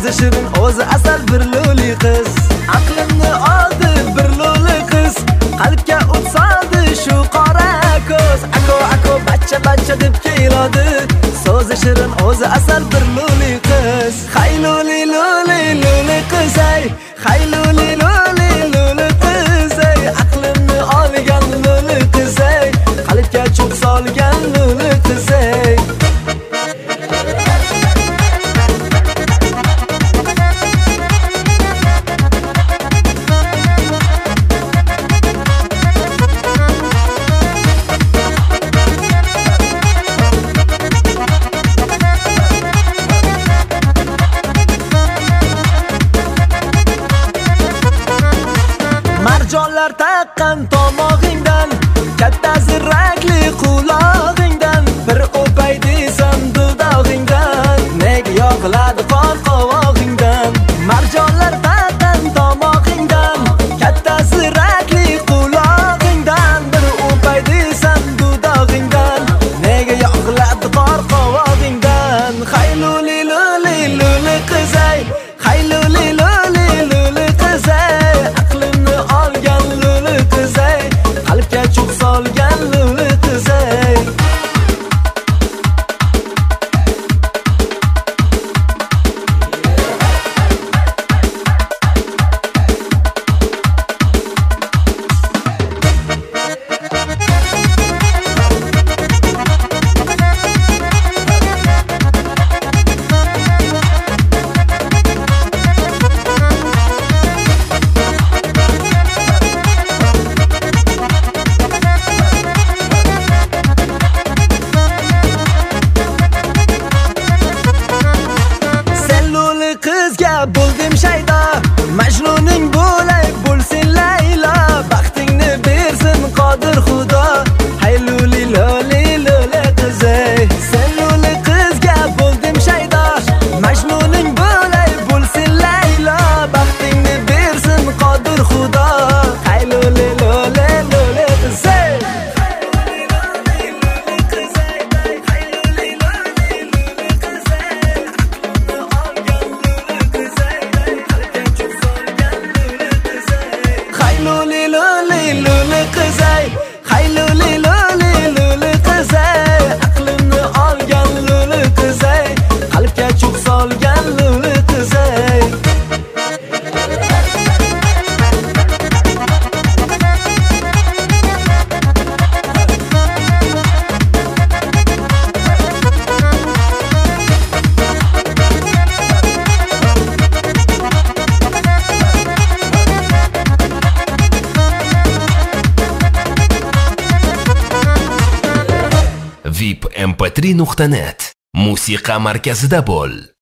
so'zi shirin o'zi asal bir lo'li qiz. Aqlimni oldi bir lo'li qiz, qalbga o't soldi shu qora ko'z. Ako bachcha deb keladi, so'zi shirin o'zi asal bir lo'li qiz. Hay lo'li qiz ay, hay lo'li qiz ay, aqlimni olgan lo'li qiz ay, qalbga cho'q solgan lo'li qiz ay. Marjonlar taqqan tomog'ingdan, katta zirrakli qulog'ingdan, bir o'pay desam dudog'ingdan, nega yog'iladi qor qovog'ingdan. Marjonlar taqqan tomog'ingdan, katta zirrakli qulog'ingdan, bir o'pay desam dudog'ingdan, nega yog'iladi qor qovog'ingdan. Hay lo'li qiz ay, hay lo'li qiz ay, aqlimni olgan lo'li qiz ay, qalbga cho'q solgan lo'li qiz ay. Qizga bo'ldim shaydo, Majnuning bo'lay bo'lsin Laylo, baxtingni bersin qodir Xudo. Hay lo'li qiz ay, sen lo'li qizga bo'ldim shaydo, Majnuning bo'lay bo'lsin Laylo, baxtingni bersin qodir Xudo. Hay lo'li qiz ay. Lo'li qiz ay, hay lo'li qiz ay, aqlimni olgan lo'li qiz ay, qalbga cho'q solgan lo'li qiz ay. vipmp3.net musiqa markazida bo'l.